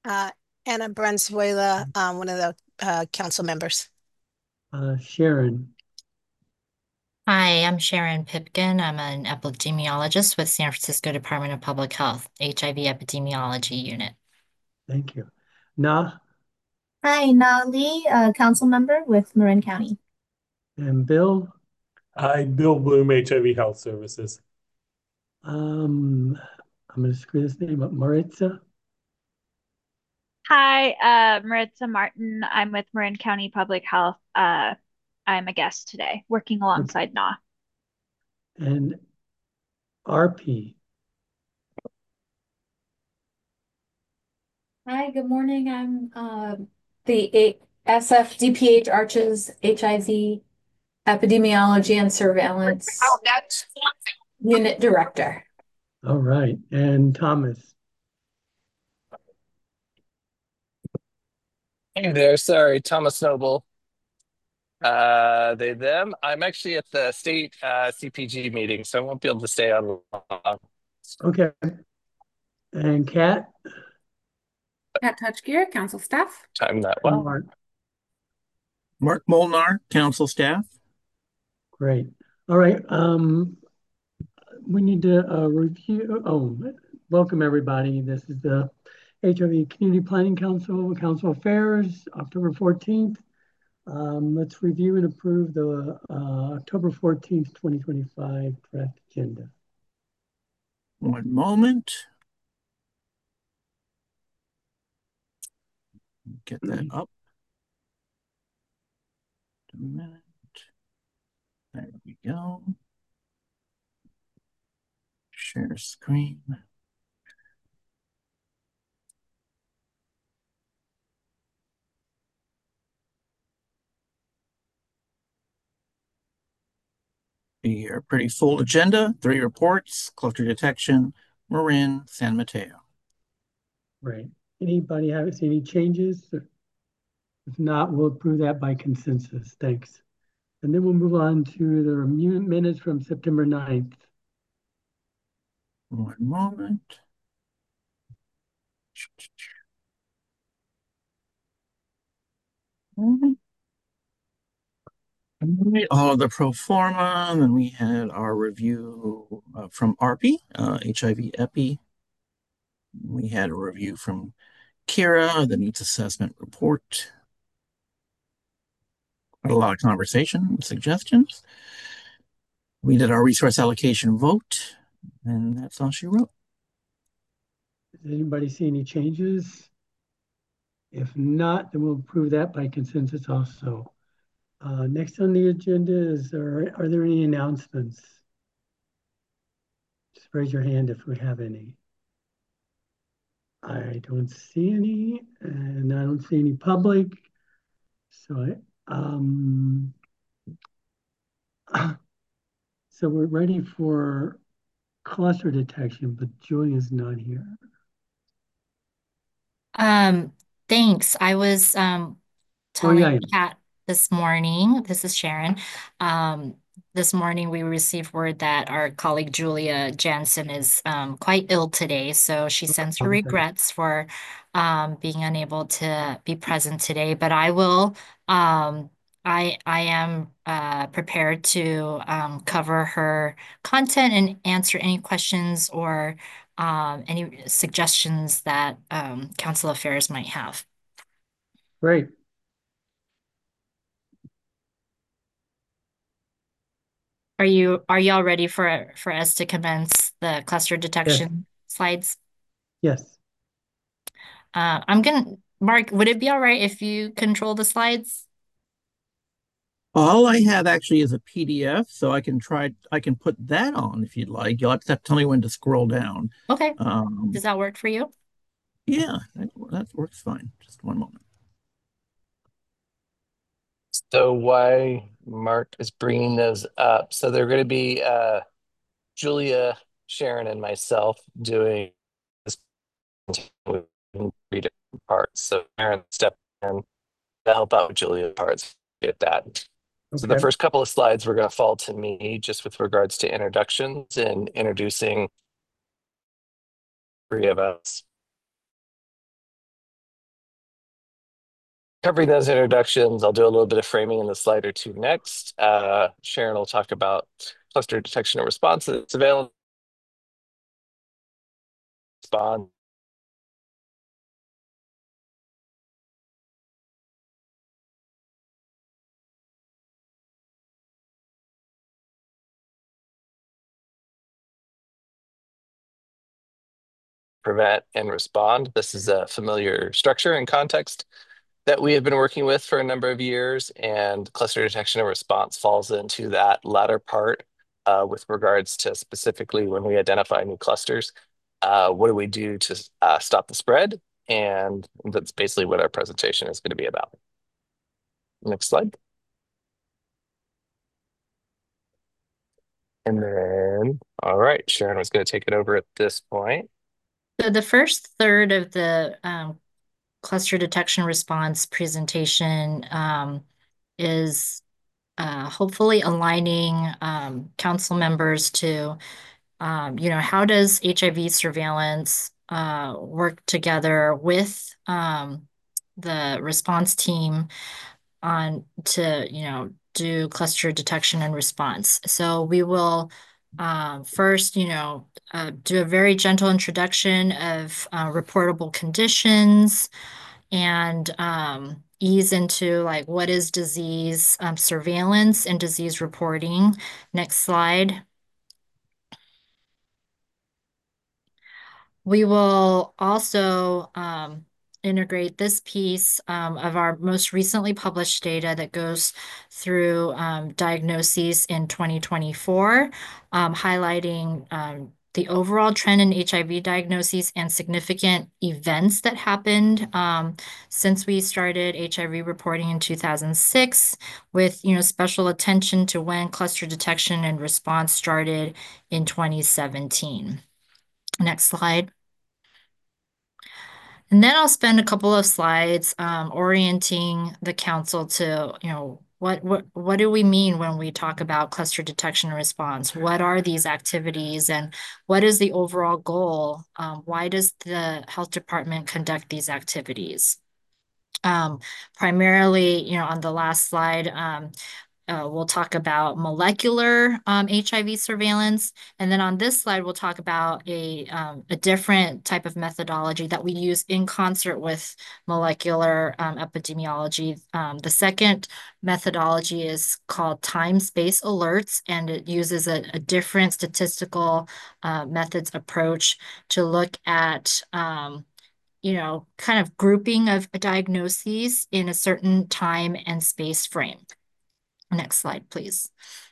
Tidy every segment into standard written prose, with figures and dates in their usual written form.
Uh, Anna Brunzuela, one of the council members. Sharon. Hi, I'm Sharon Pipkin. I'm an epidemiologist with San Francisco Department of Public Health, HIV Epidemiology Unit. Thank you. Na Hi, Na Lee, council member with Marin County. and Bill. Hi, Bill Bloom, HIV Health Services. Um, I'm going to screw this name up. Maritza. Hi, Maritza Martin. I'm with Marin County Public Health. I'm a guest today, working Okay. alongside Na. And RP. Hi, good morning. I'm the SFDPH Arches HIV Epidemiology and Surveillance Unit Director. All right. And Thomas. Hey there, sorry, Thomas Noble. They, them. I'm actually at the state CPG meeting, so I won't be able to stay on long. Okay. And Kat. Kat Touchgear, council staff. Time that And well. Mark. Mark Molnar, council staff. Great. All right. We need to review. Oh, welcome everybody. This is the HIV Community Planning Council, Council Affairs, October 14th. Let's review and approve the October 14th, 2025 draft agenda. One moment. Get that up. A minute. There we go. Share screen. A pretty full agenda, 3 reports, cluster detection, Marin, San Mateo. Right. Anybody have seen any changes? If not, we'll approve that by consensus. Thanks. And then we'll move on to the minutes from September 9th. One moment. All of the pro forma, and then we had our review from ARPI, HIV EPI. We had a review from Kira, the needs assessment report. Quite a lot of conversation and suggestions. We did our resource allocation vote, and that's all she wrote. Does anybody see any changes? If not, then we'll approve that by consensus also. Next on the agenda is, are there any announcements? Just raise your hand if we have any. I don't see any, and I don't see any public. So so we're ready for cluster detection, but Julia's not here. Thanks. I was Oh yeah, telling Kat this morning, this is Sharon. Um, this morning we received word that our colleague Julia Jansen is quite ill today, so she sends her okay. regrets for being unable to be present today. But I will, I am prepared to cover her content and answer any questions or any suggestions that Council Affairs might have. Great. Are y'all ready for us to commence the cluster Yes. detection slides? Yes. Mark, would it be all right if you control the slides? All I have actually is a PDF, so I can put that on if you'd like. You'll have to tell me when to scroll down. Okay. Does that work for you? Yeah, that works fine. Just one moment. So why Mark is bringing those up? So they're going to be Julia, Sharon, and myself doing this with 3 different parts. So Sharon step in to help out with Julia parts. Get that. So the Okay. first couple of slides were going to fall to me just with regards to introductions and introducing 3 of us. Covering those introductions, I'll do a little bit of framing in the slide or two next. Sharon will talk about cluster detection and response surveillance response. Prevent and respond. This is a familiar structure and context that we have been working with for a number of years, and cluster detection and response falls into that latter part with regards to specifically when we identify new clusters, what do we do to stop the spread? And that's basically what our presentation is going to be about. Next slide. And then, all right, Sharon was going to take it over at this point. So the first third of the cluster detection response presentation is hopefully aligning council members to, how does HIV surveillance work together with the response team to do cluster detection and response. So we will first, do a very gentle introduction of reportable conditions and ease into like what is disease surveillance and disease reporting. Next slide. We will also integrate this piece of our most recently published data that goes through diagnoses in 2024, highlighting the overall trend in HIV diagnoses and significant events that happened since we started HIV reporting in 2006, with special attention to when cluster detection and response started in 2017. Next slide. And then I'll spend a couple of slides orienting the council to, what do we mean when we talk about cluster detection and response? What are these activities and what is the overall goal? Why does the health department conduct these activities? Primarily, on the last slide, we'll talk about molecular HIV surveillance. And then on this slide, we'll talk about a different type of methodology that we use in concert with molecular epidemiology. The second methodology is called time-space alerts, and it uses a different statistical methods approach to look at kind of grouping of diagnoses in a certain time and space frame. Next slide, please.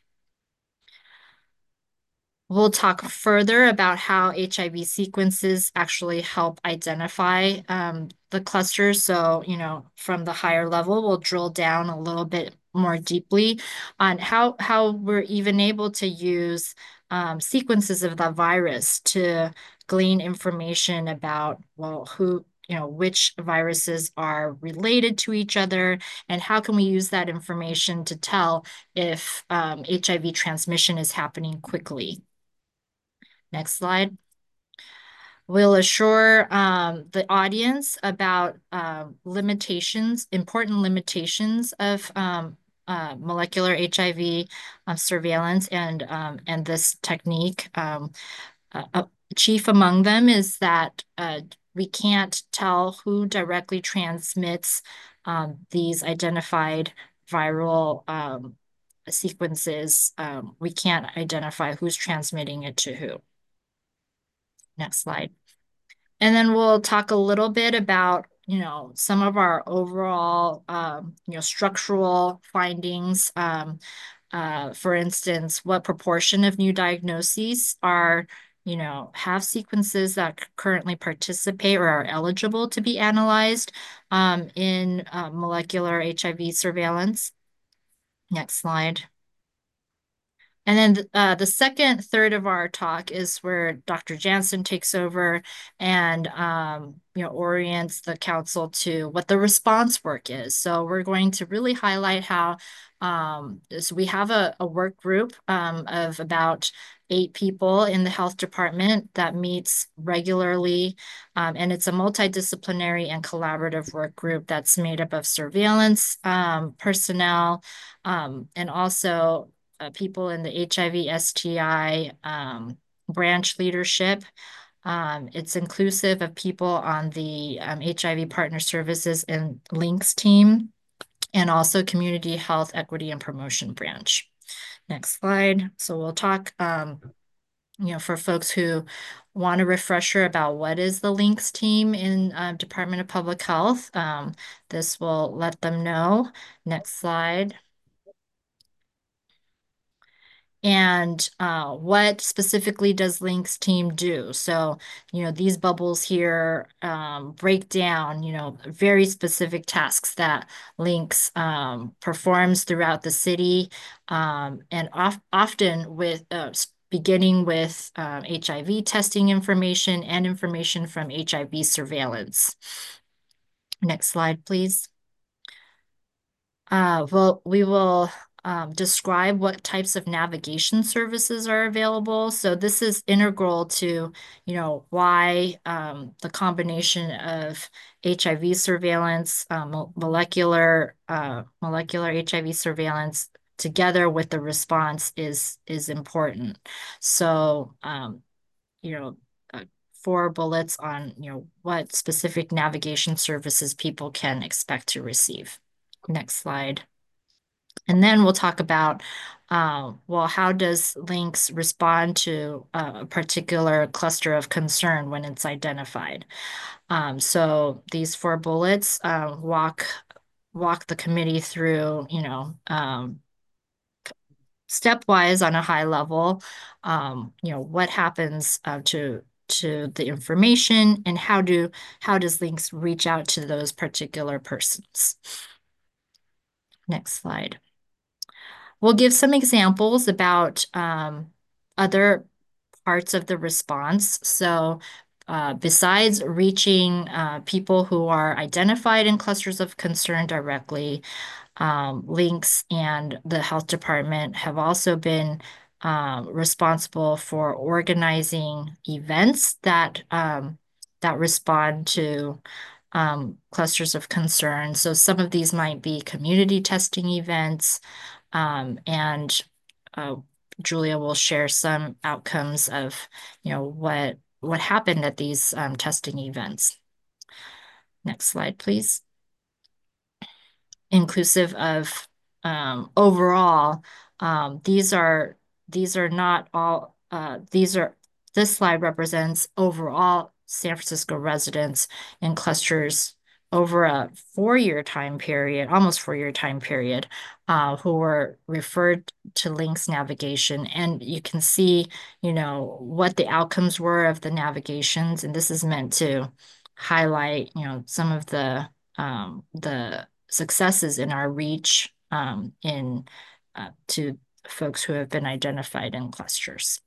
We'll talk further about how HIV sequences actually help identify the clusters. So, from the higher level, we'll drill down a little bit more deeply on how we're even able to use sequences of the virus to glean information about, well, which viruses are related to each other, and how can we use that information to tell if HIV transmission is happening quickly. Next slide. We'll assure the audience about important limitations of molecular HIV surveillance and this technique. Chief among them is that we can't tell who directly transmits these identified viral sequences. We can't identify who's transmitting it to who. Next slide. And then we'll talk a little bit about, some of our overall, structural findings. For instance, what proportion of new diagnoses are, have sequences that currently participate or are eligible to be analyzed in molecular HIV surveillance. Next slide. And then the second third of our talk is where Dr. Jansen takes over and orients the council to what the response work is. So we're going to really highlight how so we have a work group of about 8 people in the health department that meets regularly. And it's a multidisciplinary and collaborative work group that's made up of surveillance personnel and also people in the HIV, STI branch leadership. It's inclusive of people on the HIV Partner Services and Links team, and also Community Health Equity and Promotion branch. Next slide. So we'll talk, for folks who want a refresher about what is the Links team in Department of Public Health. This will let them know. Next slide. And what specifically does Links team do? So, these bubbles here break down, very specific tasks that Links performs throughout the city, and often with beginning with HIV testing information and information from HIV surveillance. Next slide, please. Well, we will describe what types of navigation services are available. So this is integral to, why the combination of HIV surveillance, molecular HIV surveillance together with the response is important. So, 4 bullets on, what specific navigation services people can expect to receive. Next slide. And then we'll talk about, how does Links respond to a particular cluster of concern when it's identified? So these 4 bullets walk the committee through, stepwise on a high level, what happens to the information, and how does Links reach out to those particular persons? Next slide. We'll give some examples about other parts of the response. So besides reaching people who are identified in clusters of concern directly, Links and the health department have also been responsible for organizing events that respond to clusters of concern. So some of these might be community testing events, and Julia will share some outcomes of, what happened at these testing events. Next slide, please. Inclusive of overall, these are not all, this slide represents overall San Francisco residents in clusters over a 4-year time period, almost 4-year time period, who were referred to Links navigation. And you can see, what the outcomes were of the navigations. And this is meant to highlight, some of the successes in our reach to folks who have been identified in clusters.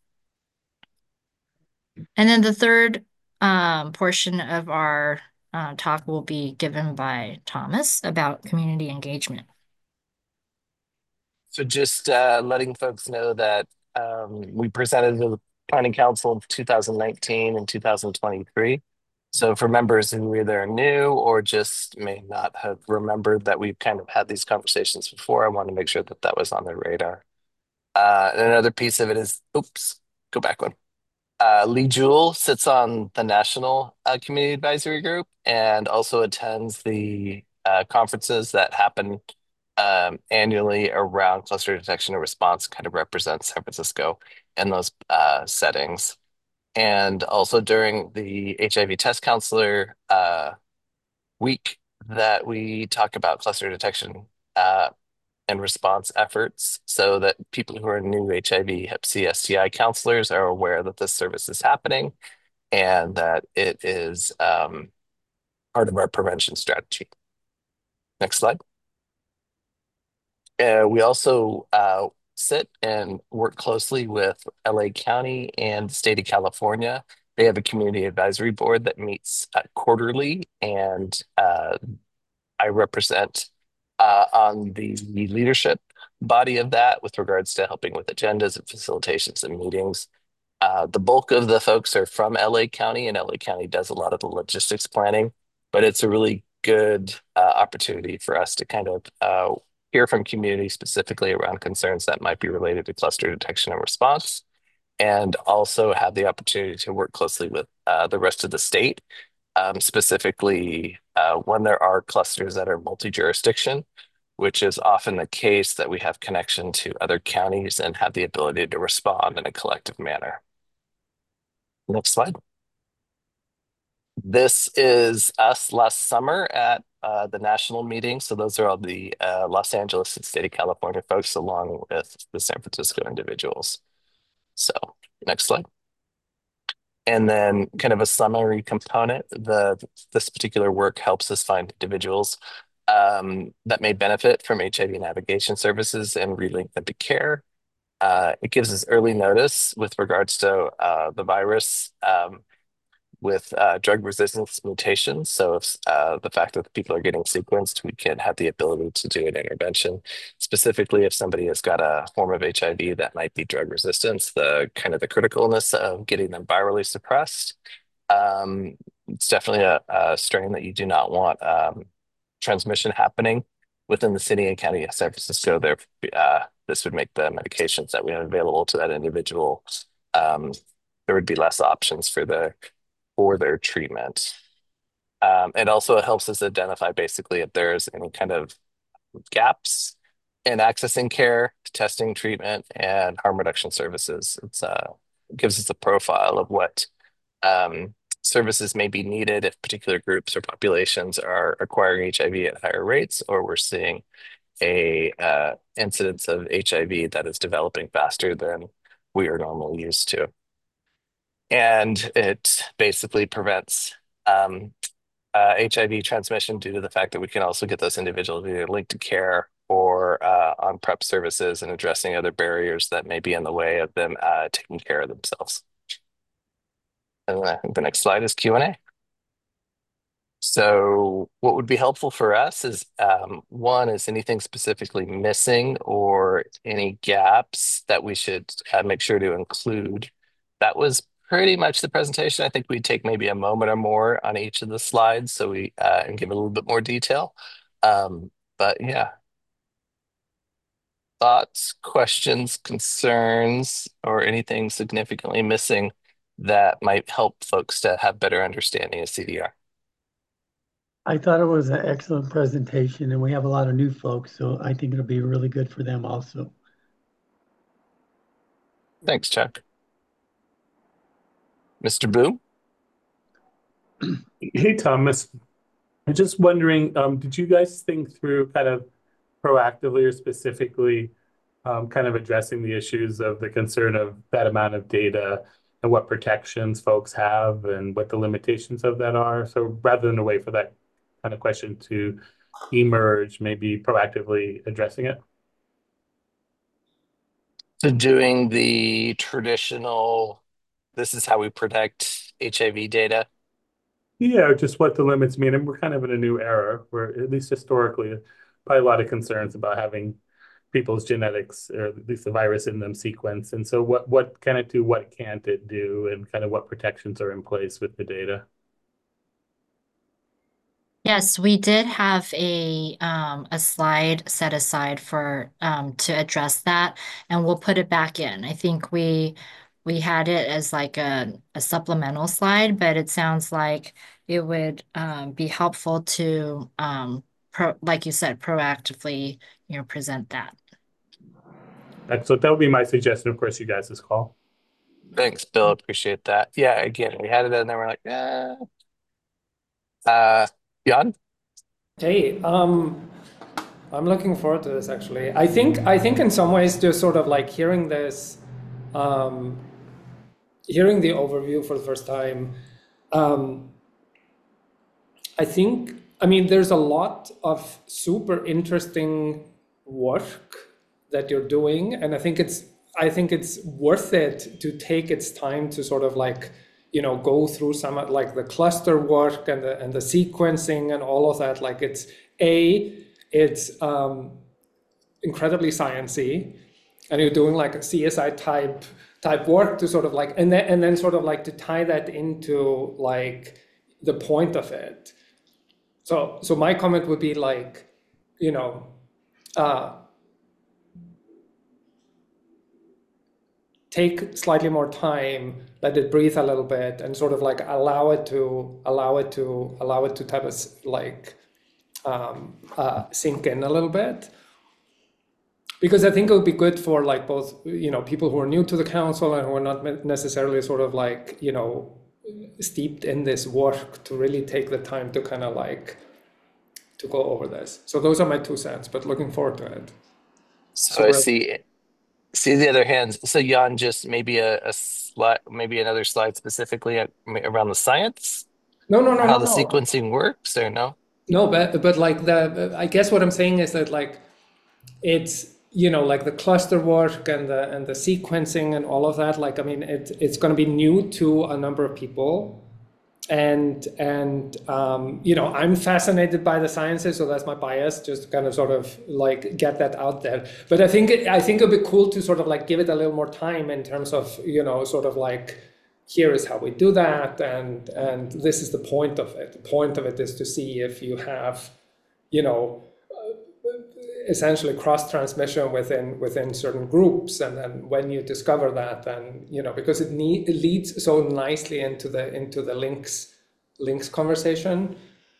And then the third portion of our talk will be given by Thomas about community engagement. So just letting folks know that we presented to the Planning Council in 2019 and 2023. So for members who either are new or just may not have remembered that we've kind of had these conversations before, I want to make sure that that was on their radar. And another piece of it is, oops, go back one. Lee Jewell sits on the National Community Advisory Group and also attends the conferences that happen annually around cluster detection and response, kind of represents San Francisco in those settings. And also during the HIV Test Counselor week that we talk about cluster detection and response efforts, so that people who are new HIV, Hep C, STI counselors are aware that this service is happening and that it is part of our prevention strategy. Next slide. We also sit and work closely with LA County and the state of California. They have a community advisory board that meets quarterly, and I represent on the leadership body of that with regards to helping with agendas and facilitations and meetings. The bulk of the folks are from LA County, and LA County does a lot of the logistics planning, but it's a really good opportunity for us to kind of hear from community specifically around concerns that might be related to cluster detection and response, and also have the opportunity to work closely with the rest of the state, specifically when there are clusters that are multi-jurisdiction, which is often the case that we have connection to other counties and have the ability to respond in a collective manner. Next slide. This is us last summer at the national meeting. So those are all the Los Angeles and state of California folks along with the San Francisco individuals. So next slide. And then kind of a summary component, this particular work helps us find individuals that may benefit from HIV navigation services and relink them to care. It gives us early notice with regards to the virus with drug resistance mutations. So if the fact that people are getting sequenced, we can have the ability to do an intervention. Specifically, if somebody has got a form of HIV that might be drug resistance, the kind of the criticalness of getting them virally suppressed. It's definitely a strain that you do not want transmission happening within the city and county of San Francisco. There, this would make the medications that we have available to that individual. There would be less options for their treatment. It also helps us identify basically if there's any kind of gaps in accessing care, testing, treatment, and harm reduction services. It gives us a profile of what services may be needed if particular groups or populations are acquiring HIV at higher rates, or we're seeing a incidence of HIV that is developing faster than we are normally used to. And it basically prevents HIV transmission due to the fact that we can also get those individuals either linked to care or on PrEP services and addressing other barriers that may be in the way of them taking care of themselves. And I think the next slide is Q&A. So what would be helpful for us is, one, is anything specifically missing or any gaps that we should make sure to include. That was pretty much the presentation. I think we'd take maybe a moment or more on each of the slides so we and give a little bit more detail. But yeah. Thoughts, questions, concerns, or anything significantly missing that might help folks to have better understanding of CDR? I thought it was an excellent presentation, and we have a lot of new folks, so I think it'll be really good for them also. Thanks, Chuck. Mr. Boom? Hey, Thomas. I'm just wondering, did you guys think through kind of proactively or specifically kind of addressing the issues of the concern of that amount of data and what protections folks have and what the limitations of that are? So rather than wait for that kind of question to emerge, maybe proactively addressing it? So doing the traditional, this is how we protect HIV data? Yeah, just what the limits mean. And we're kind of in a new era where, at least historically, probably a lot of concerns about having people's genetics, or at least the virus in them, sequenced. And so what can it do, what can't it do, and kind of what protections are in place with the data? Yes, we did have a slide set aside for to address that, and we'll put it back in. I think we had it as like a supplemental slide, but it sounds like it would be helpful to like you said, proactively, present that. So that would be my suggestion. Of course, you guys' call. Thanks, Bill. Appreciate that. Yeah, again, we had it in there. We're like, Jan? Hey, I'm looking forward to this actually. I think in some ways just sort of like hearing this, hearing the overview for the first time, I mean, there's a lot of super interesting work that you're doing, and I think it's worth it to take its time to sort of like, go through some like the cluster work and the sequencing and all of that. Like it's incredibly sciencey, and you're doing like a CSI type work to sort of like, and then sort of like to tie that into like the point of it. So my comment would be like, you know, take slightly more time, let it breathe a little bit, and sort of like allow it to type of like sink in a little bit. Because I think it would be good for like both, you know, people who are new to the council and who are not necessarily sort of like, you know, steeped in this work to really take the time to kind of like to go over this. So those are my 2 cents, but looking forward to it. So I see the other hands. So Jan, just maybe a slide, maybe another slide specifically around the science. No, how the sequencing works, or no? No, but like I guess what I'm saying is that like it's, you know, like the cluster work and the sequencing and all of that. Like, I mean, it's going to be new to a number of people, and you know, I'm fascinated by the sciences, so that's my bias, just to kind of sort of like get that out there. But I think it'd be cool to sort of like give it a little more time in terms of, you know, sort of like, here is how we do that, and this is the point of it. The point of it is to see if you have, you know, essentially cross transmission within certain groups, and then when you discover that, then, you know, because it leads so nicely into the links conversation.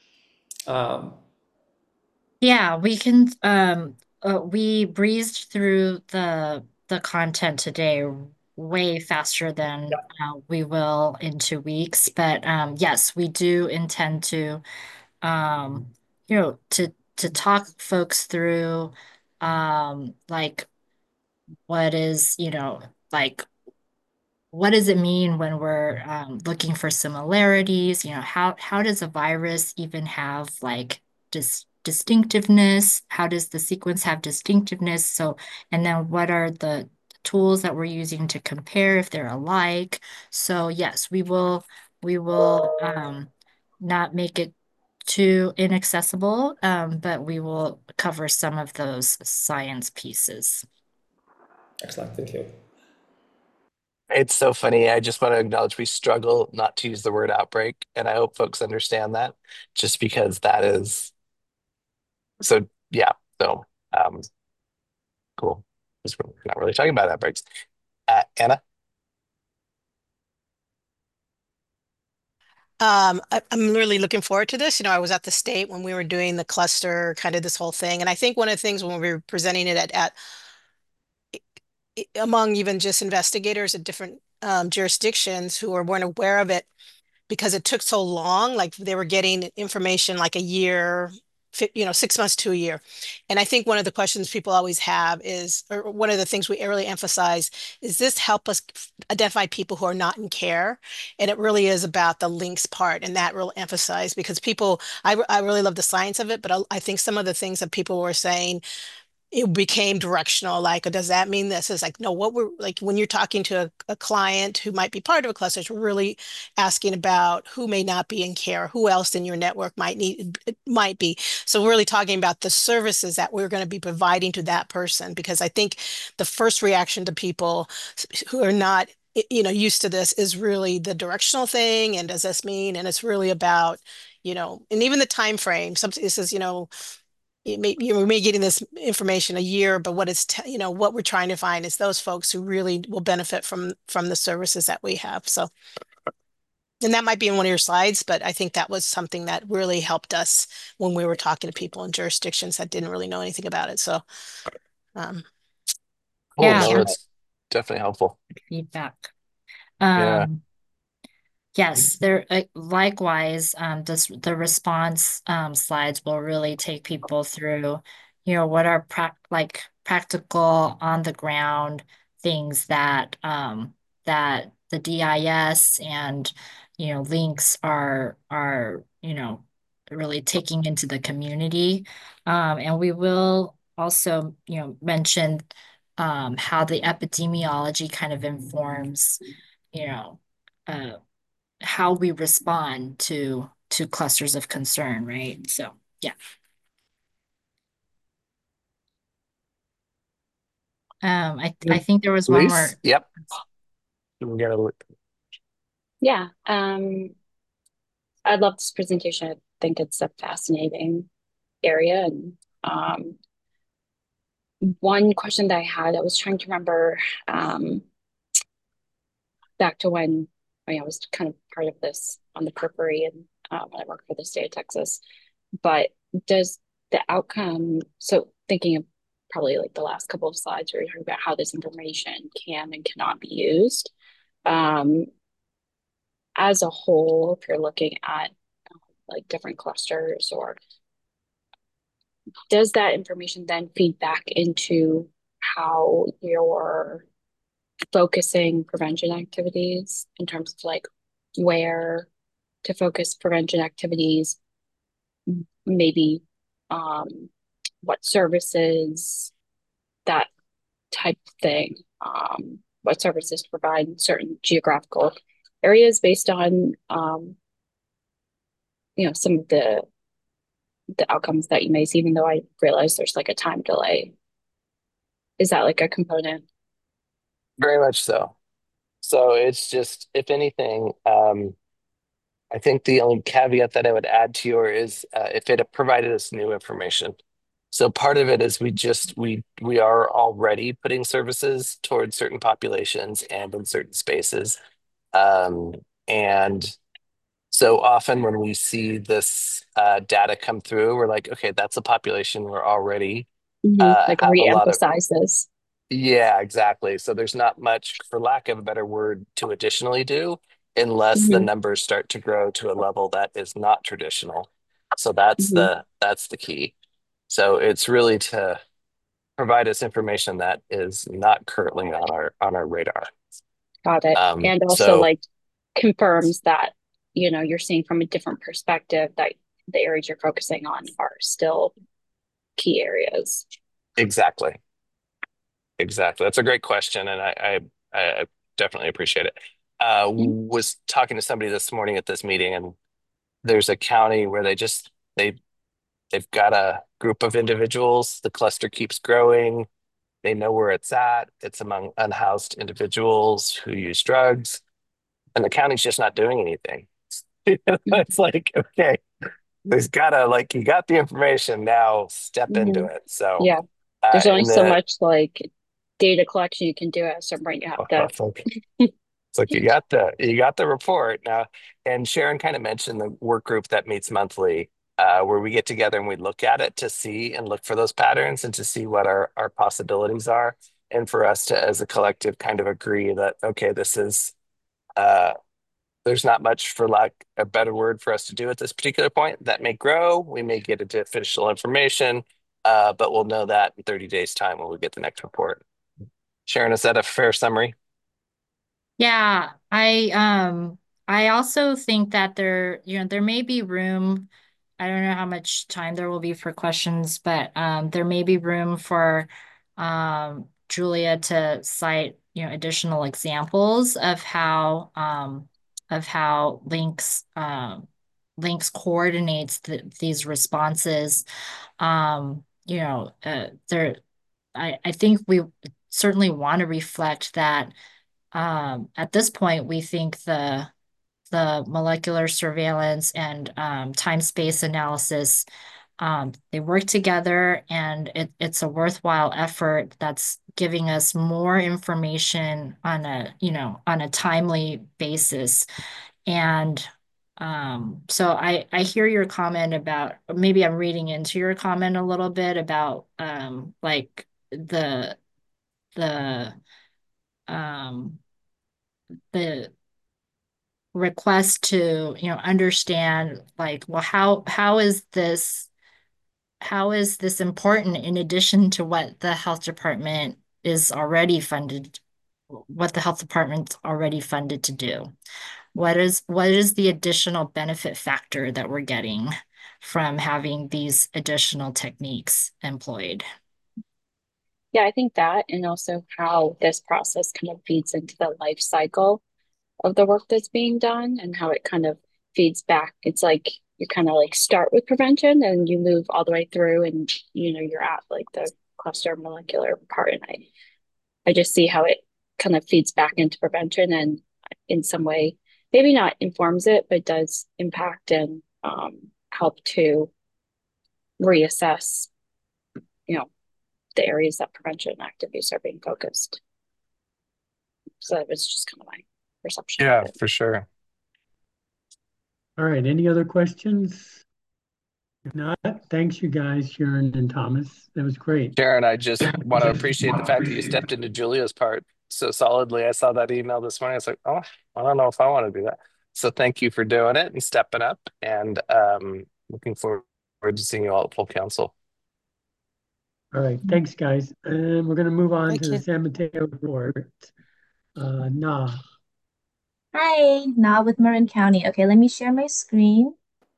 Yeah, we can we breezed through the content today way faster than we will in 2 weeks, but yes, we do intend to you know, to talk folks through like what is, you know, like what does it mean when we're looking for similarities? You know, how does a virus even have like distinctiveness? How does the sequence have distinctiveness? So, and then what are the tools that we're using to compare if they're alike? So yes, we will not make it too inaccessible, but we will cover some of those science pieces. Excellent, thank you. It's so funny. I just want to acknowledge we struggle not to use the word outbreak, and I hope folks understand that, just because that is so. Yeah, so cool. Because we're not really talking about outbreaks. Anna. I'm really looking forward to this. You know, I was at the state when we were doing the cluster, kind of this whole thing. And I think one of the things when we were presenting it at among even just investigators at different jurisdictions who weren't aware of it because it took so long, like they were getting information like a year, you know, 6 months to a year. And I think one of the questions people always have is, or one of the things we really emphasize is this help us identify people who are not in care. And it really is about the links part and that real emphasize because people, I really love the science of it, but I think some of the things that people were saying it became directional. Like, does that mean this? Is like, no, what we're like when you're talking to a client who might be part of a cluster, we're really asking about who may not be in care, who else in your network might be. So we're really talking about the services that we're going to be providing to that person, because I think the first reaction to people who are not, you know, used to this is really the directional thing. And does this mean? And it's really about, you know, and even the time frame. Something this is, you know, we may be getting this information a year, but what it's you know what we're trying to find is those folks who really will benefit from the services that we have. So, and that might be in one of your slides, but I think that was something that really helped us when we were talking to people in jurisdictions that didn't really know anything about it. So, Cool. Yeah, No, that's definitely helpful. feedback. Yeah. Yes, there likewise, the response slides will really take people through, you know, what are practical on the ground things that that the DIS and, you know, links are, you know, really taking into the community. And we will also, you know, mention how the epidemiology kind of informs, you know, how we respond to clusters of concern, right? So yeah. I think there was one more. Elise? Yep. We gotta look. Yeah, I love this presentation. I think it's a fascinating area. And one question that I had, I was trying to remember back to when I was kind of part of this on the periphery and when I worked for the state of Texas. But does the outcome, so thinking of probably like the last couple of slides where you're talking about how this information can and cannot be used. As a whole, if you're looking at like different clusters, or does that information then feed back into how you're focusing prevention activities in terms of like where to focus prevention activities, maybe what services, that type of thing, what services to provide in certain geographical areas based on some of the outcomes that you may see, even though I realize there's like a time delay. Is that like a component? Very much so. So it's just, if anything, I think the only caveat that I would add to your is if it provided us new information. So part of it is we are already putting services towards certain populations and in certain spaces. And so often when we see this data come through, we're like, okay, that's a population we're already Like have a lot of. re-emphasize this. Yeah, exactly. So there's not much, for lack of a better word, to additionally do unless the numbers start to grow to a level that is not traditional. So that's the key. So it's really to provide us information that is not currently on our radar. Got it. And also So like confirms that, you're seeing from a different perspective that the areas you're focusing on are still key areas. exactly. That's a great question, and I definitely appreciate it. Was talking to somebody this morning at this meeting, and there's a county where they've got a group of individuals. The cluster keeps growing. They know where it's at. It's among unhoused individuals who use drugs, and the county's just not doing anything. It's like, okay, there's gotta, like, you got the information, now step into it. So Yeah, there's only and so much like data collection you can do at a certain point. You have to. it's like you got the report now. And Sharon kind of mentioned the work group that meets monthly, where we get together and we look at it to see and look for those patterns and to see what our possibilities are. And for us to, as a collective, kind of agree that, okay, this is there's not much, for lack of a better word, for us to do at this particular point. That may grow. We may get into official information, but we'll know that in 30 days' time when we get the next report. Sharon, is that a fair summary? Yeah, I also think that there may be room. I don't know how much time there will be for questions, but there may be room for Julia to cite, additional examples of how Links coordinates these responses. I think we certainly want to reflect that. At this point, we think the molecular surveillance and time-space analysis, they work together, and it's a worthwhile effort that's giving us more information on a timely basis. And so I hear your comment about, maybe I'm reading into your comment a little bit about like the um the request to understand, like, well, how is this important in addition to what the health department is already funded, what the health department's already funded to do? What is the additional benefit factor that we're getting from having these additional techniques employed? Yeah, I think that, and also how this process kind of feeds into the life cycle of the work that's being done and how it kind of feeds back. It's like you kind of like start with prevention and you move all the way through, and you're at like the cluster molecular part. And I just see how it kind of feeds back into prevention and in some way, maybe not informs it, but does impact and help to reassess, the areas that prevention activities are being focused. So that was just kind of my perception of Yeah, it. for sure. All right, any other questions? If not, thanks you guys, Sharon and Thomas. That was great. Sharon, I just want to appreciate the fact that you stepped into Julia's part so solidly. I saw that email this morning. I was like, oh, I don't know if I want to do that. So thank you for doing it and stepping up, and looking forward to seeing you all at full council. All right, thanks, guys. And we're going to move on Thank to the you. San Mateo report. Nah. Hi, now with Marin County. Okay, let me share my screen.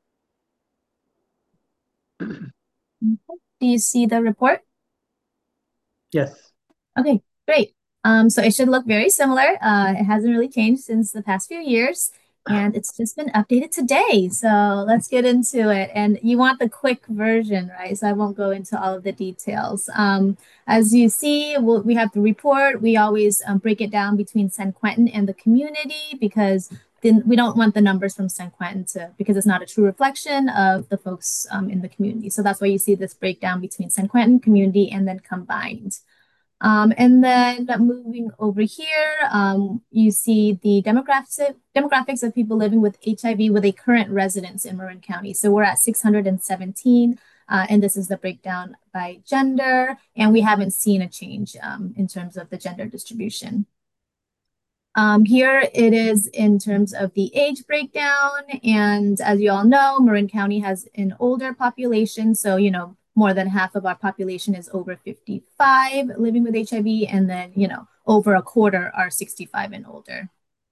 Do you see the report? Yes. Okay, great. So it should look very similar. It hasn't really changed since the past few years, and it's just been updated today. So let's get into it. And you want the quick version, right? So I won't go into all of the details. As you see, we have the report. We always break it down between San Quentin and the community because then we don't want the numbers from San Quentin because it's not a true reflection of the folks in the community. So that's why you see this breakdown between San Quentin, community, and then combined. And then moving over here, you see the demographics of people living with HIV with a current residence in Marin County. So we're at 617, and this is the breakdown by gender, and we haven't seen a change in terms of the gender distribution. Here it is in terms of the age breakdown, and as you all know, Marin County has an older population, so more than half of our population is over 55 living with HIV, and then, over a quarter are 65 and older.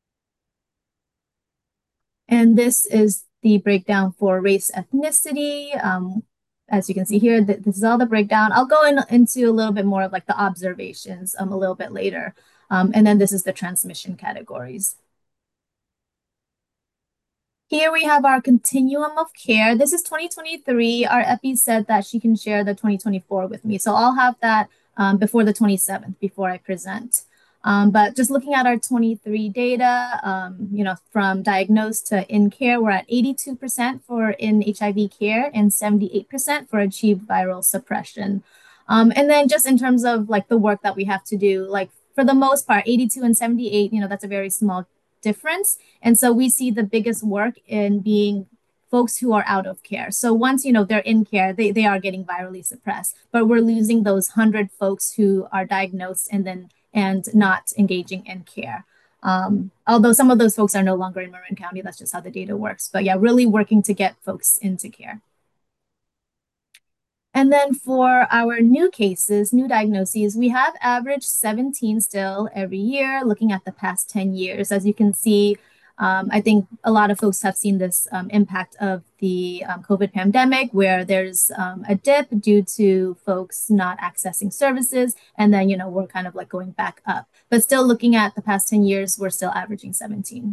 And this is the breakdown for race ethnicity. As you can see here, this is all the breakdown. I'll go into a little bit more of like the observations a little bit later. And then this is the transmission categories. Here we have our continuum of care. This is 2023. Our EPI said that she can share the 2024 with me. So I'll have that before the 27th, before I present. But just looking at our 23 data, from diagnosed to in care, we're at 82% for in HIV care and 78% for achieved viral suppression. And then just in terms of like the work that we have to do, like for the most part, 82 and 78, that's a very small difference. And so we see the biggest work in being folks who are out of care. So once, they're in care, they are getting virally suppressed, but we're losing those 100 folks who are diagnosed and not engaging in care. Although some of those folks are no longer in Marin County, that's just how the data works. But yeah, really working to get folks into care. And then for our new cases, new diagnoses, we have averaged 17 still every year, looking at the past 10 years. As you can see, I think a lot of folks have seen this impact of the COVID pandemic, where there's a dip due to folks not accessing services. And then, we're kind of like going back up. But still looking at the past 10 years, we're still averaging 17.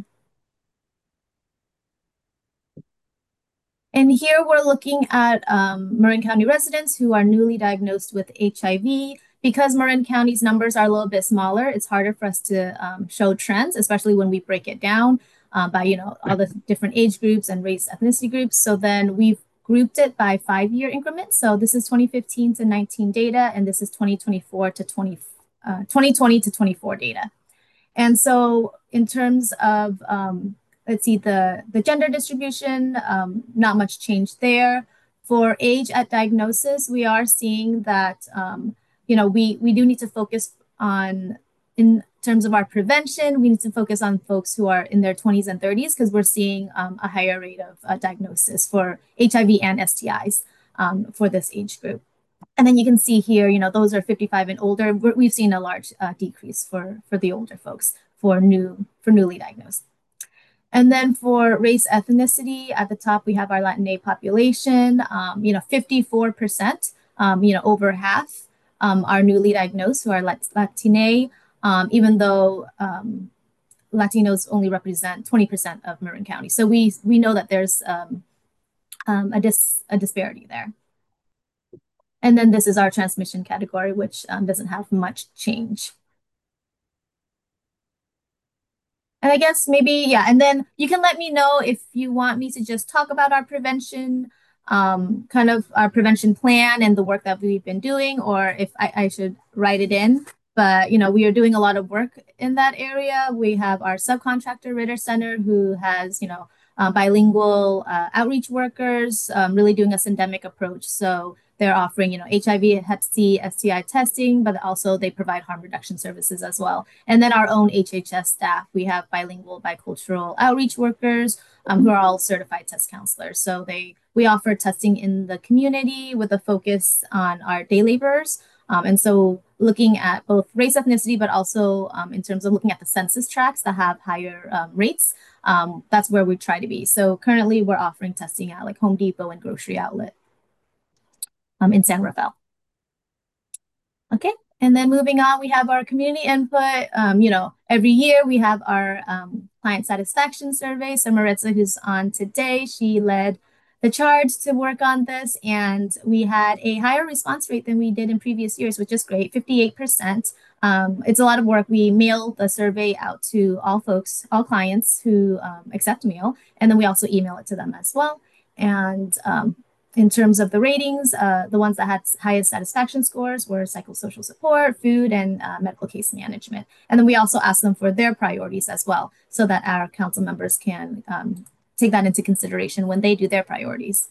And here we're looking at Marin County residents who are newly diagnosed with HIV. Because Marin County's numbers are a little bit smaller, it's harder for us to show trends, especially when we break it down by, all the different age groups and race ethnicity groups. So then we've grouped it by 5-year increments. So this is 2015 to 19 data, and this is 2024 to 2020 to 24 data. And so in terms of let's see, the gender distribution, not much change there. For age at diagnosis, we are seeing that, we do need to focus on, in terms of our prevention, we need to focus on folks who are in their 20s and 30s because we're seeing a higher rate of diagnosis for HIV and STIs for this age group. And then you can see here, those are 55 and older. We've seen a large decrease for the older folks for newly diagnosed. And then for race ethnicity, at the top, we have our Latina population, 54%, over half are newly diagnosed who are Latina, even though Latinos only represent 20% of Marin County. So we know that there's a disparity there. And then this is our transmission category, which doesn't have much change. And I guess maybe, yeah, and then you can let me know if you want me to just talk about our prevention, kind of our prevention plan and the work that we've been doing, or if I should write it in. But, we are doing a lot of work in that area. We have our subcontractor, Ritter Center, who has, bilingual outreach workers, really doing a syndemic approach. So they're offering, HIV, Hep C, STI testing, but also they provide harm reduction services as well. And then our own HHS staff, we have bilingual, bicultural outreach workers who are all certified test counselors. So we offer testing in the community with a focus on our day laborers. And so looking at both race, ethnicity, but also in terms of looking at the census tracts that have higher rates, that's where we try to be. So currently we're offering testing at like Home Depot and grocery outlet in San Rafael. Okay, and then moving on, we have our community input. Every year we have our client satisfaction survey. So Maritza, who's on today, she led the charge to work on this, and we had a higher response rate than we did in previous years, which is great, 58%. It's a lot of work. We mail the survey out to all folks, all clients who accept mail, and then we also email it to them as well. And in terms of the ratings, the ones that had highest satisfaction scores were psychosocial support, food, and medical case management. And then we also asked them for their priorities as well, so that our council members can take that into consideration when they do their priorities.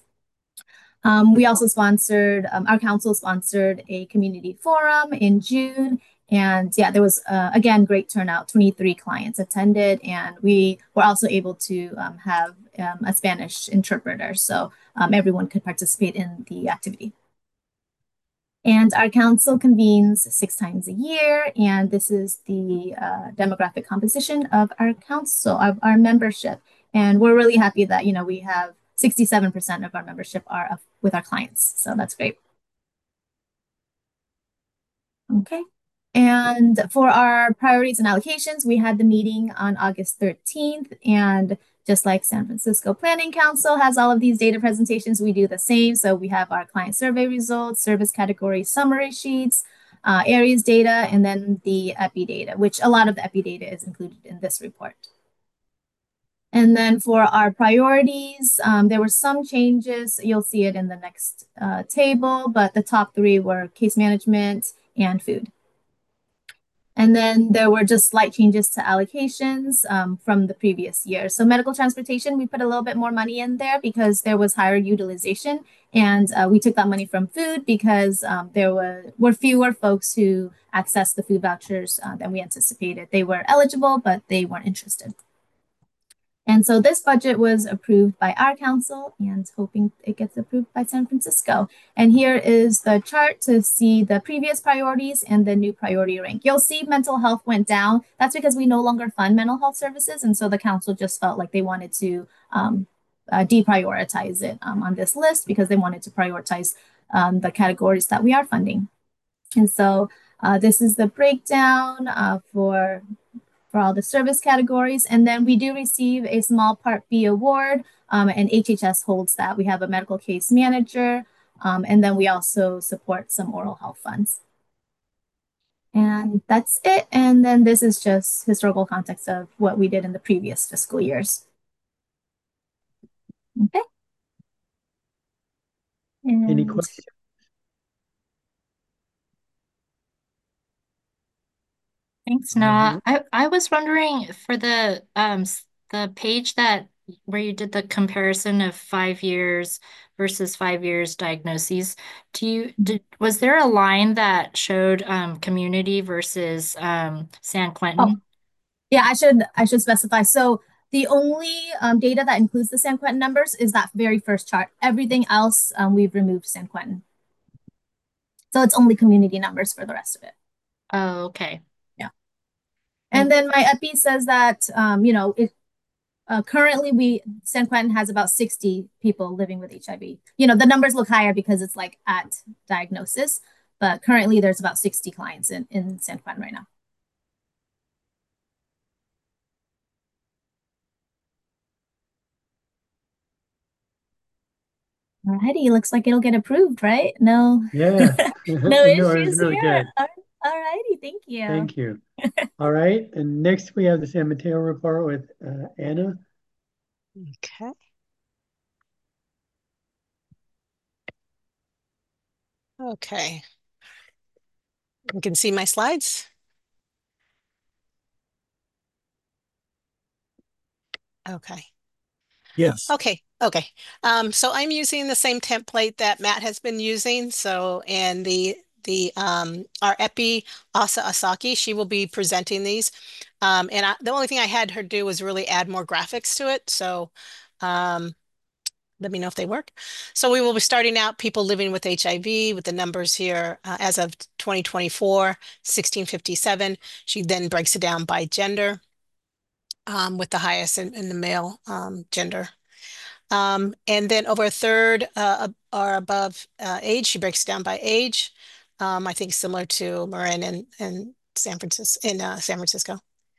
We also our council sponsored a community forum in June. And yeah, there was, again, great turnout. 23 clients attended, and we were also able to have a Spanish interpreter. So everyone could participate in the activity. And our council convenes 6 times a year, and this is the demographic composition of our council, of our membership. And we're really happy that, we have 67% of our membership are with our clients. So that's great. Okay. And for our priorities and allocations, we had the meeting on August 13th. And just like San Francisco Planning Council has all of these data presentations, we do the same. So we have our client survey results, service category summary sheets, areas data, and then the EPI data, which a lot of the EPI data is included in this report. And then for our priorities, there were some changes. You'll see it in the next table, but the top 3 were case management and food. And then there were just slight changes to allocations from the previous year. So medical transportation, we put a little bit more money in there because there was higher utilization. And we took that money from food because there were fewer folks who accessed the food vouchers than we anticipated. They were eligible, but they weren't interested. And so this budget was approved by our council and hoping it gets approved by San Francisco. And here is the chart to see the previous priorities and the new priority rank. You'll see mental health went down. That's because we no longer fund mental health services. And so the council just felt like they wanted to deprioritize it on this list because they wanted to prioritize the categories that we are funding. And so this is the breakdown for all the service categories. And then we do receive a small Part B award, and HHS holds that. We have a medical case manager, and then we also support some oral health funds. And that's it. And then this is just historical context of what we did in the previous fiscal years. Okay. Any questions? Thanks, Noah. I was wondering for the page where you did the comparison of 5 years versus 5 years diagnoses. Was there a line that showed community versus San Quentin? Oh, yeah, I should specify. So the only data that includes the San Quentin numbers is that very first chart. Everything else, we've removed San Quentin. So it's only community numbers for the rest of it. Oh, okay. And then my EPI says that, currently San Quentin has about 60 people living with HIV. The numbers look higher because it's like at diagnosis, but currently there's about 60 clients in San Quentin right now. Alrighty, looks like it'll get approved, right? No. Yeah. No issues really here. good. Alrighty, Thank you. Thank you. All right, and next we have the San Mateo report with Anna. Okay. Okay. You can see my slides. Okay. Yes. Okay. Okay. So I'm using the same template that Matt has been using. So, and our Epi Asa Asaki, she will be presenting these. The only thing I had her do was really add more graphics to it. So, let me know if they work. So we will be starting out people living with HIV with the numbers here as of 2024, 1657. She then breaks it down by gender, with the highest in the male gender. And then over a third or above age, she breaks it down by age. I think similar to Marin and San Francisco.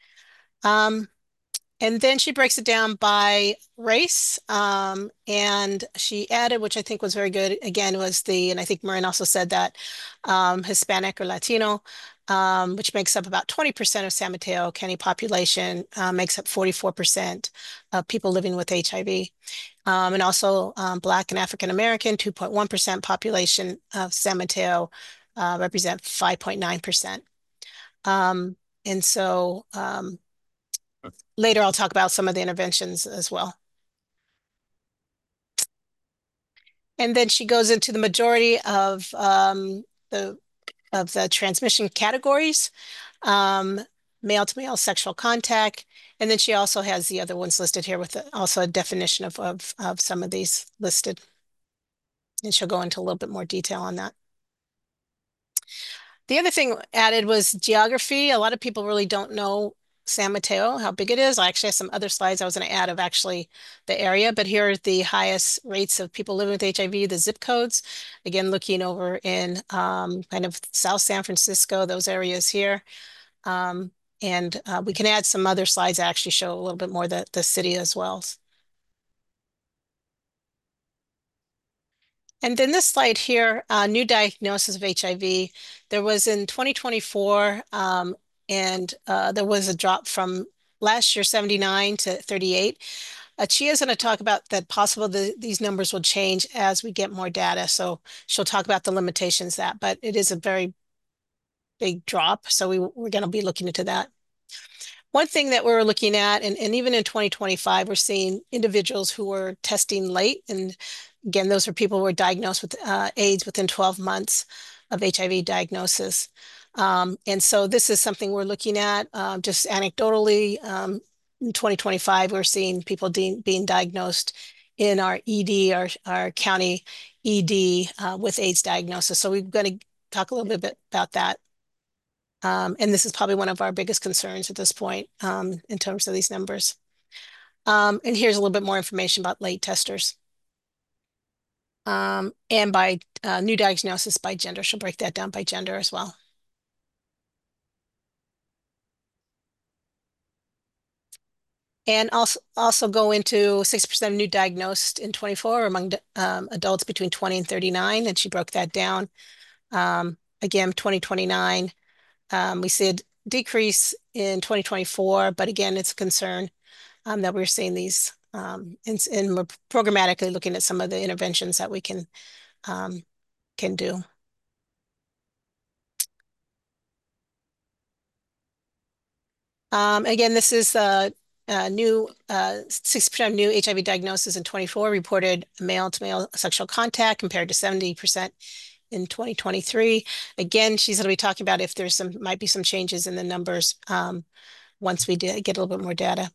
And then she breaks it down by race. And she added, which I think was very good, again, and I think Marin also said that, Hispanic or Latino, which makes up about 20% of San Mateo County population, makes up 44% of people living with HIV. And also Black and African American, 2.1% population of San Mateo, represent 5.9%. And so later I'll talk about some of the interventions as well. And then she goes into the majority of the transmission categories, male to male sexual contact. And then she also has the other ones listed here with also a definition of some of these listed. And she'll go into a little bit more detail on that. The other thing added was geography. A lot of people really don't know San Mateo, how big it is. I actually have some other slides I was going to add of actually the area, but here are the highest rates of people living with HIV, the zip codes. Again, looking over in kind of South San Francisco, those areas here. And we can add some other slides that actually show a little bit more the city as well. And then this slide here, new diagnosis of HIV. There was in 2024, and there was a drop from last year, 79 to 38. Chia's going to talk about that possible these numbers will change as we get more data. So she'll talk about the limitations but it is a very big drop. So we're going to be looking into that. One thing that we're looking at, and even in 2025, we're seeing individuals who were testing late. And again, those are people who were diagnosed with AIDS within 12 months of HIV diagnosis. And so this is something we're looking at just anecdotally. In 2025, we're seeing people being diagnosed in our ED, our county ED with AIDS diagnosis. So we're going to talk a little bit about that. And this is probably one of our biggest concerns at this point in terms of these numbers. And here's a little bit more information about late testers. And by new diagnosis by gender. She'll break that down by gender as well. And also go into 6% of new diagnosed in 24 among adults between 20 and 39. And she broke that down. Again, 2029. We see a decrease in 2024, but again, it's a concern that we're seeing these, and we're programmatically looking at some of the interventions that we can do. Again, this is new 6% of new HIV diagnosis in 24 reported male-to-male sexual contact compared to 70% in 2023. Again, she's going to be talking about if there's might be some changes in the numbers once we get a little bit more data.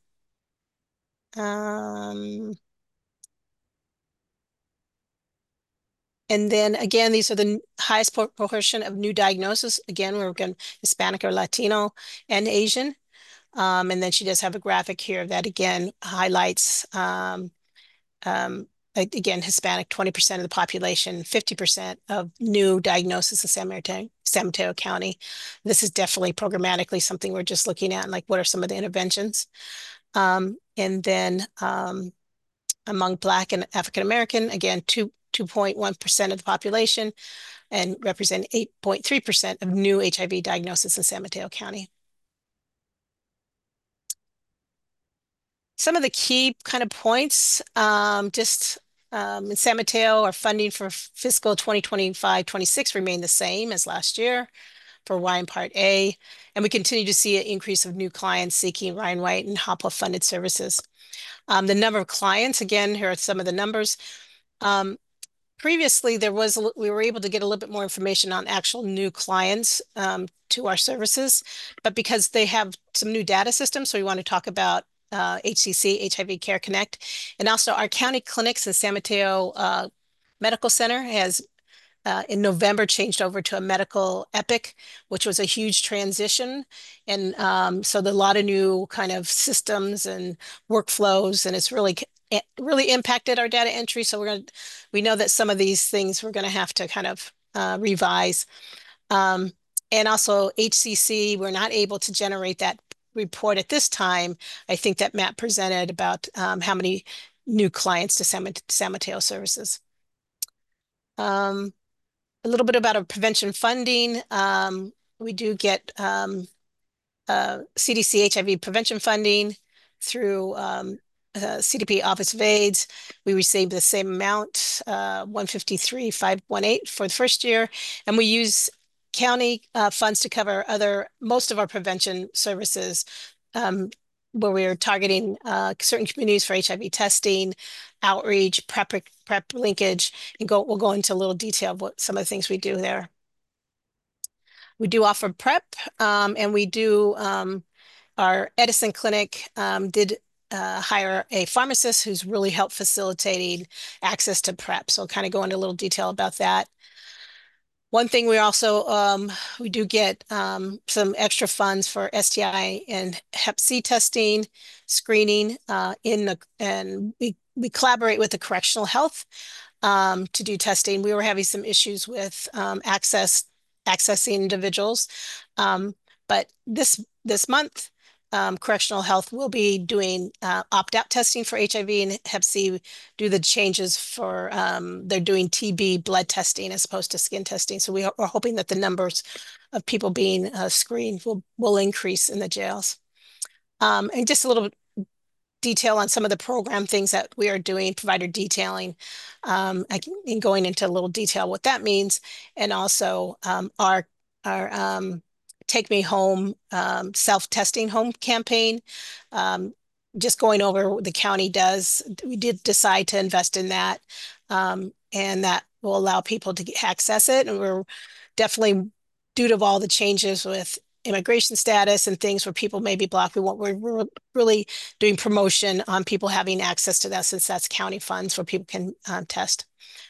And then again, these are the highest proportion of new diagnosis. Again, we're going Hispanic or Latino and Asian. And then she does have a graphic here that again highlights again, Hispanic, 20% of the population, 50% of new diagnosis in San Mateo County. This is definitely programmatically something we're just looking at, like what are some of the interventions? And then among Black and African American, again, 2.1% of the population and represent 8.3% of new HIV diagnosis in San Mateo County. Some of the key kind of points, in San Mateo, our funding for fiscal 2025-26 remained the same as last year for Ryan Part A, and we continue to see an increase of new clients seeking Ryan White and HOPWA funded services. The number of clients, again, here are some of the numbers. Previously, we were able to get a little bit more information on actual new clients to our services, but because they have some new data systems, so we want to talk about HCC, HIV Care Connect, and also our county clinics in San Mateo Medical Center has in November changed over to a medical Epic, which was a huge transition. And so there are a lot of new kind of systems and workflows, and it's really impacted our data entry. So we know that some of these things we're going to have to kind of revise. And also HCC, we're not able to generate that report at this time. I think that Matt presented about how many new clients to San Mateo services. A little bit about our prevention funding. We do get CDC HIV prevention funding through CDP Office of AIDS. We received the same amount, 153,518 for the first year, and we use county funds to cover most of our prevention services, where we are targeting certain communities for HIV testing, outreach, PrEP linkage, and we'll go into a little detail of what some of the things we do there. We do offer PrEP, and we do our Edison Clinic did hire a pharmacist who's really helped facilitating access to PrEP. So I'll kind of go into a little detail about that. One thing we also we do get some extra funds for STI and Hep C testing, screening and we collaborate with the correctional health to do testing. We were having some issues with accessing individuals, but this month correctional health will be doing opt-out testing for HIV and Hep C, do the changes for they're doing TB blood testing as opposed to skin testing. So we're hoping that the numbers of people being screened will increase in the jails. And just a little detail on some of the program things that we are doing, provider detailing, and going into a little detail what that means, and also our Take Me Home self-testing home campaign. Just going over what the county does, we did decide to invest in that, and that will allow people to access it. And we're definitely, due to all the changes with immigration status and things where people may be blocked, we're really doing promotion on people having access to that, since that's county funds where people can test.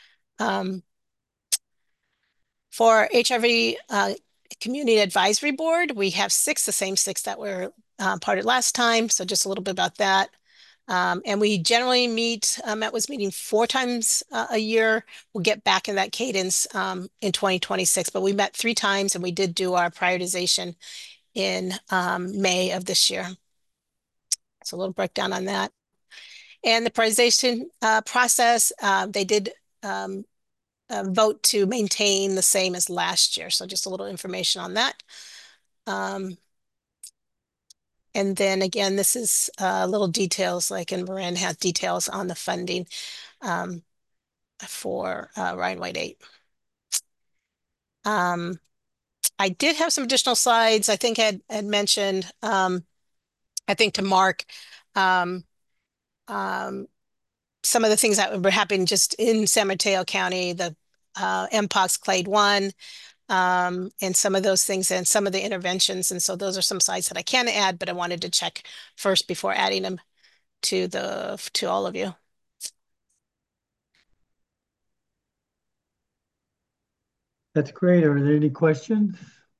For HRV Community Advisory Board, we have the same six that were part of last time. So just a little bit about that. And we generally Matt was meeting 4 times a year. We'll get back in that cadence in 2026, but we met 3 times, and we did do our prioritization in May of this year. So a little breakdown on that. And the prioritization process, they did vote to maintain the same as last year. So just a little information on that. And then again, this is little details, like, and Moran had details on the funding for Ryan White 8. I did have some additional slides. I think I had mentioned, I think to Mark, some of the things that were happening just in San Mateo County, the MPOX Clade 1, and some of those things and some of the interventions. And so those are some slides that I can add, but I wanted to check first before adding them to all of you. That's great. Are there any questions?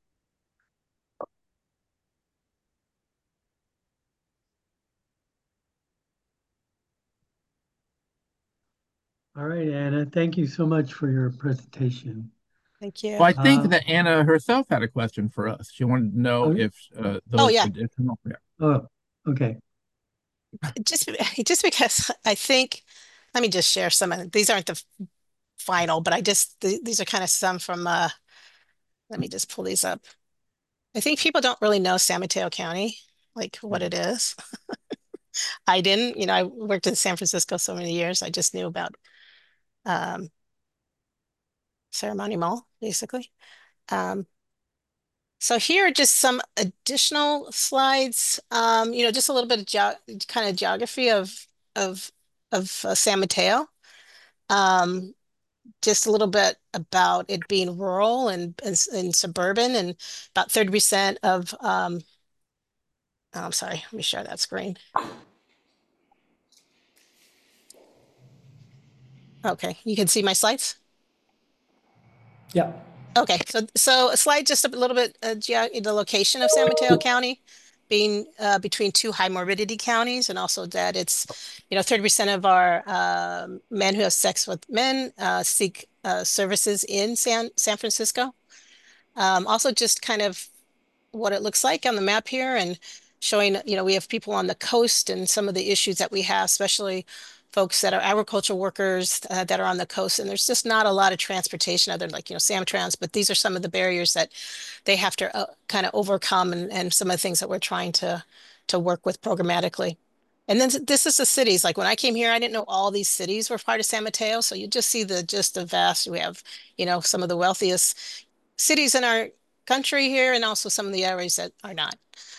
All right, Anna, thank you so much for your presentation. Thank you. Well, I think that Anna herself had a question for us. She wanted to know if those additional. Yeah. Oh, okay. Just because I think, let me just share some of these. Aren't the final, but these are kind of some from, let me just pull these up. I think people don't really know San Mateo County, like what it is. I didn't, I worked in San Francisco so many years. I just knew about Ceremony Mall, basically. So here are just some additional slides. Just a little bit of kind of geography of San Mateo. Just a little bit about it being rural and suburban, and about 30% of oh, I'm sorry, let me share that screen. Okay, you can see my slides? Yeah. Okay, so a slide just a little bit the location of San Mateo County being between two high morbidity counties, and also that it's 30% of our men who have sex with men seek services in San Francisco. Also just kind of what it looks like on the map here, and showing, we have people on the coast and some of the issues that we have, especially folks that are agricultural workers that are on the coast. And there's just not a lot of transportation other than like, Samtrans, but these are some of the barriers that they have to kind of overcome, and some of the things that we're trying to work with programmatically. And then this is the cities. Like when I came here, I didn't know all these cities were part of San Mateo. So you just see the vast, we have, some of the wealthiest cities in our country here, and also some of the areas that are not.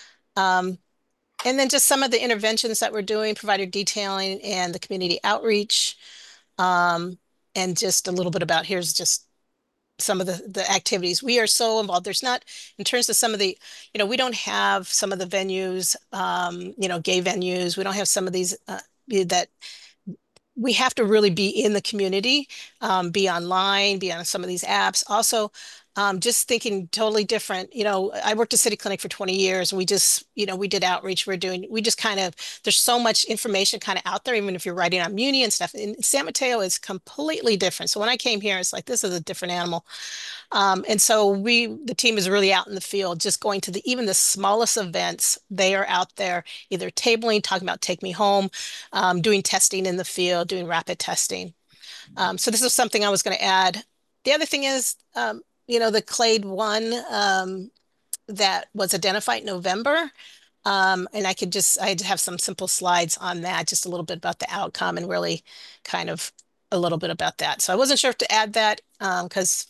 And then just some of the interventions that we're doing, provider detailing and the community outreach. And just a little bit about, here's just some of the activities. We are so involved. There's not, in terms of some of the, we don't have some of the venues, gay venues. We don't have some of these that we have to really be in the community, be online, be on some of these apps. Also, just thinking totally different. I worked at City Clinic for 20 years, and we just, we did outreach. We just kind of, there's so much information kind of out there, even if you're writing on Muni and stuff. And San Mateo is completely different. So when I came here, it's like, this is a different animal. And so the team is really out in the field, just going to even the smallest events. They are out there either tabling, talking about Take Me Home, doing testing in the field, doing rapid testing. So this is something I was going to add. The other thing is, the Clade 1 that was identified in November. And I'd have some simple slides on that, just a little bit about the outcome and really kind of a little bit about that. So I wasn't sure if to add that because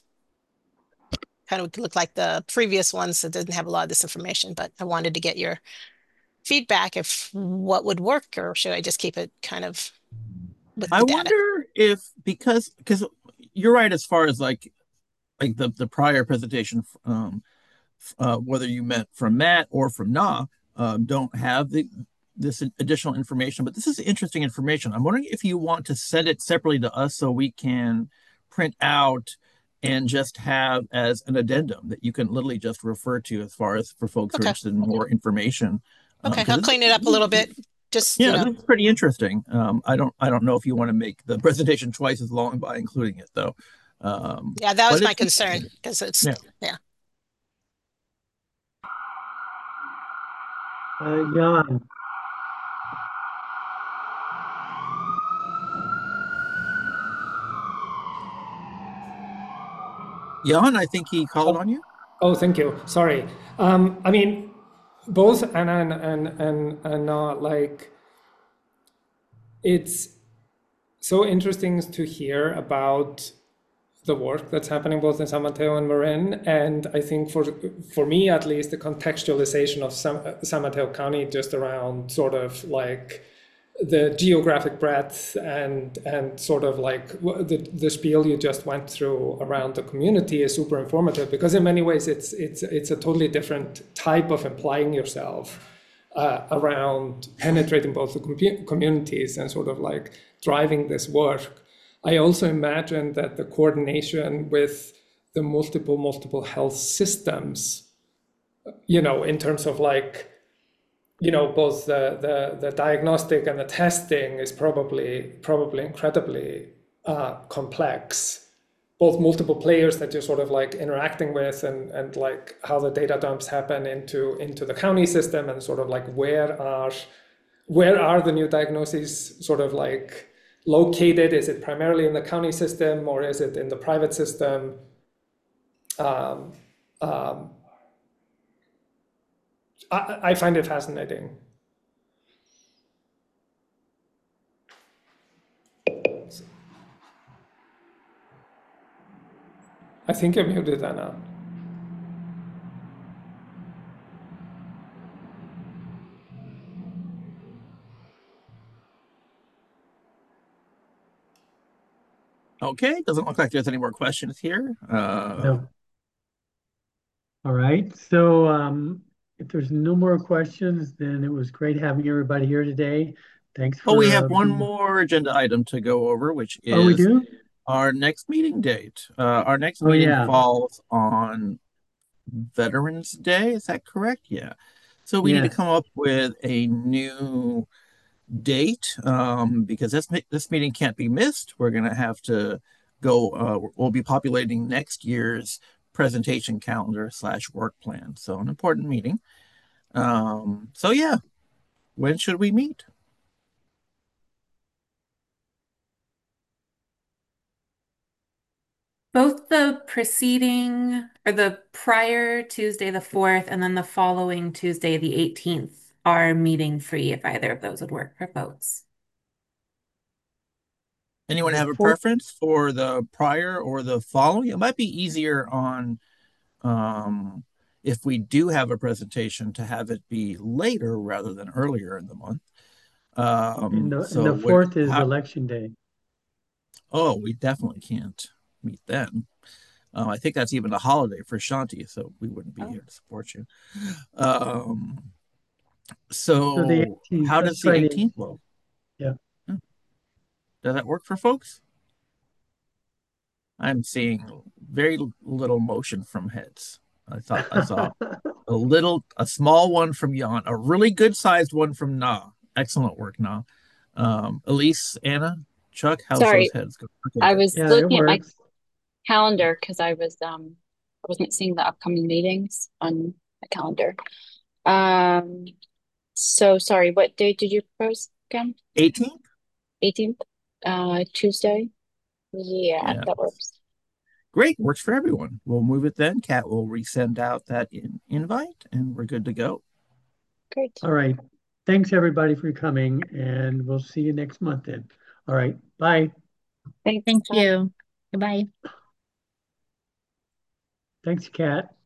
kind of looked like the previous ones that didn't have a lot of this information, but I wanted to get your feedback if what would work, or should I just keep it kind of with the data? Wonder if, because you're right as far as like the prior presentation, whether you meant from Matt or from Na, don't have this additional information, but this is interesting information. I'm wondering if you want to send it separately to us so we can print out and just have as an addendum that you can literally just refer to as far as for folks who are interested in more information. Okay, I'll clean it up a little bit. Just that's pretty interesting. I don't know if you want to make the presentation twice as long by including it though. Yeah, that was my concern because it's Jan. Jan, I think he called on you. Oh, thank you. Sorry. I mean, both Anna and like, it's so interesting to hear about the work that's happening both in San Mateo and Marin. And I think for me, at least, the contextualization of San Mateo County just around sort of like the geographic breadth and sort of like the spiel you just went through around the community is super informative, because in many ways it's a totally different type of applying yourself around penetrating both the communities and sort of like driving this work. I also imagine that the coordination with the multiple health systems, in terms of like, both the diagnostic and the testing is probably incredibly complex. Both multiple players that you're sort of like interacting with, and like how the data dumps happen into the county system, and sort of like where are the new diagnoses sort of like located? Is it primarily in the county system or is it in the private system? I find it fascinating. I think you're muted, Anna. Okay, doesn't look like there's any more questions here. No. All right, so if there's no more questions, then it was great having everybody here today. Thanks Oh, we for have one more agenda item to go over, which Oh, we is do? our next meeting date. Our next Oh, meeting yeah. falls on Veterans Day. Is that correct? Yeah. So we need to Yes. come up with a new date because this meeting can't be missed. We're going to have to go. We'll be populating next year's presentation calendar / work plan. So an important meeting. So yeah, when should we meet? Both the preceding or the prior Tuesday, the 4th, and then the following Tuesday, the 18th, are meeting free if either of those would work for folks. Anyone have a preference for the prior or the following? It might be easier on if we do have a presentation to have it be later rather than earlier in the month. And the 4th is election day. Oh, we definitely can't meet then. I think that's even a holiday for Shanti, so we wouldn't be here to support you. So the 18th, how let's does the try the 18th look? Yeah. Does that work for folks? I'm seeing very little motion from heads. I saw a small one from Jan, a really good sized one from Na. Excellent work, Na. Elise, Anna, Chuck, how's Sorry, those heads go? Okay, I good. was looking at my calendar because I wasn't seeing the upcoming meetings on my calendar. So sorry, what date did you propose again? 18th? 18th, Tuesday. Yeah, that works. Great, works for everyone. We'll move it then. Kat will resend out that invite, and we're good to go. Great. All right. Thanks everybody for coming, and we'll see you next month then. All right. Bye. Thanks. Thank you. Goodbye. Thanks, Kat.